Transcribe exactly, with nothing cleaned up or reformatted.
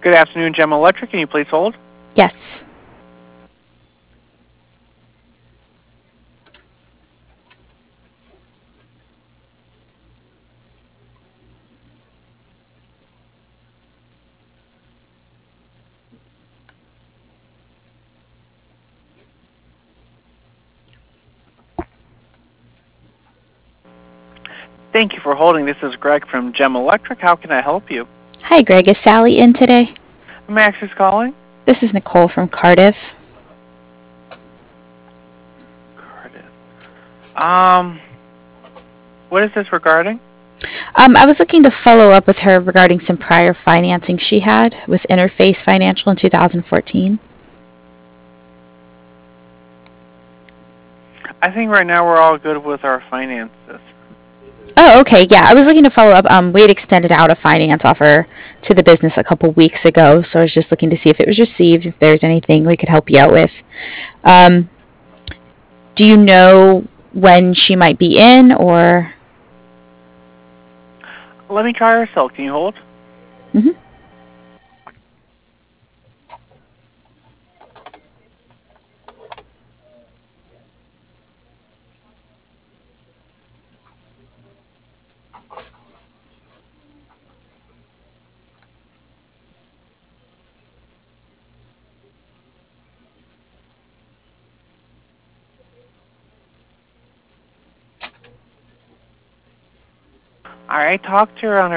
Good afternoon, Gem Electric. Can you please hold? Yes. Thank you for holding. This is Greg from Gem Electric. How can I help you? Hi, Greg. Is Sally in today? Max is calling. This is Nicole from Cardiff. Cardiff. Um, what is this regarding? Um, I was looking to follow up with her regarding some prior financing she had with Interface Financial in two thousand fourteen. I think right now we're all good with our finances. Oh, okay. Yeah, I was looking to follow up. Um, we had extended out a finance offer to the business a couple weeks ago, so I was just looking to see if it was received, if there's anything we could help you out with. Um, do you know when she might be in, or? Let me try her cell. Can you hold? Mm-hmm. All right, talk to her on her